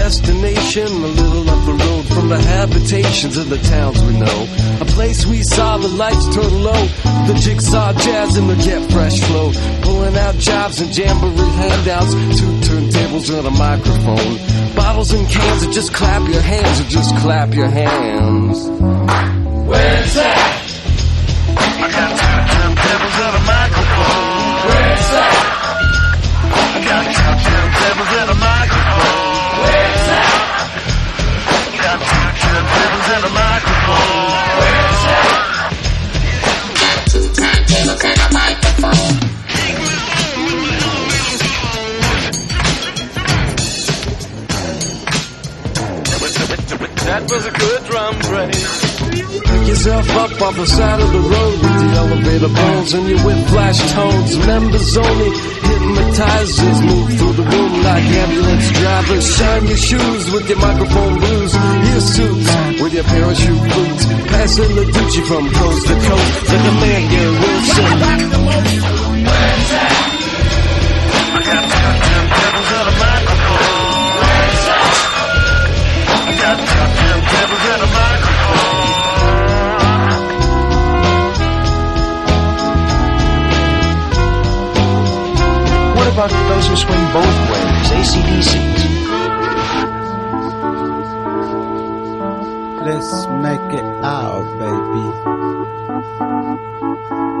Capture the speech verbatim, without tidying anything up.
destination, a little up the road from the habitations of the towns we know. A place we saw the lights turn low, the jigsaw jazz and the get fresh flow. Pulling out jobs and jamboree handouts, two turntables and a microphone. Bottles and cans, or just clap your hands, or just clap your hands. Where's that? I got two turntables and a microphone. Where's that? I got two turntables and a microphone. Where's that? I got two turntables and a microphone. Where's that? Two turntables and a microphone. That was a good drum break. Pick yourself up off the side of the road with the elevator bones and your whiplash tones. Members only, hypnotizers move through the room like ambulance drivers. Shine your shoes with your microphone blues. Your suits with your parachute boots. Passing the Gucci from coast to coast like a man Gary Wilson. Where's that? I got two turntables and a microphone. Where's that? I got two turntables and a microphone. What about those who swing both ways, A C D Cs? Let's make it out, baby.